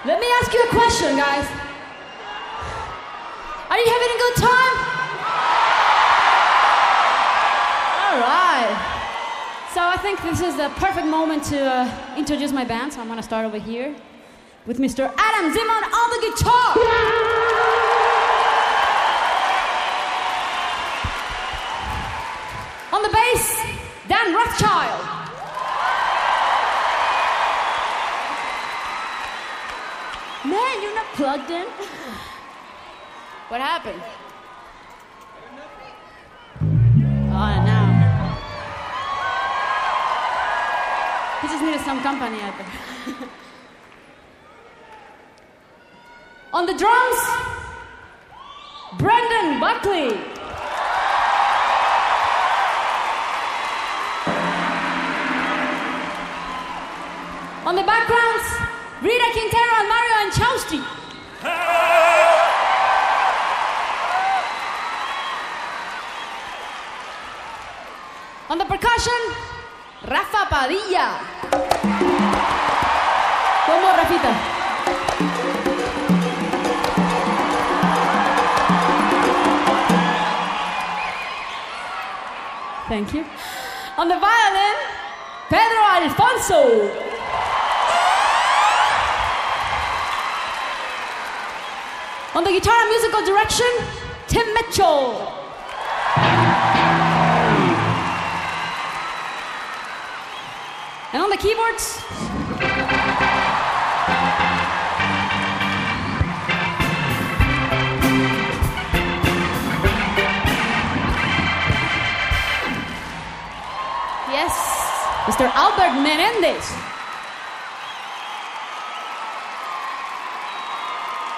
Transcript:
Let me ask you a question, guys. Are you having a good time? All right. So I think this is the perfect moment to introduce my band. So I'm gonna start over here with Mr. Adam Zimmern on the guitar. On the bass, Dan Rothschild. Man, you're not plugged in. What happened? Oh, no. He just needed some company out there. On the drums, Brendan Buckley. On the backgrounds, Rita Quintero and Mario Anchowski. On the percussion, Rafa Padilla. One more, Rafita. Thank you. On the violin, Pedro Alfonso. On the guitar and musical direction, Tim Mitchell. And on the keyboards, yes, Mr. Albert Menendez.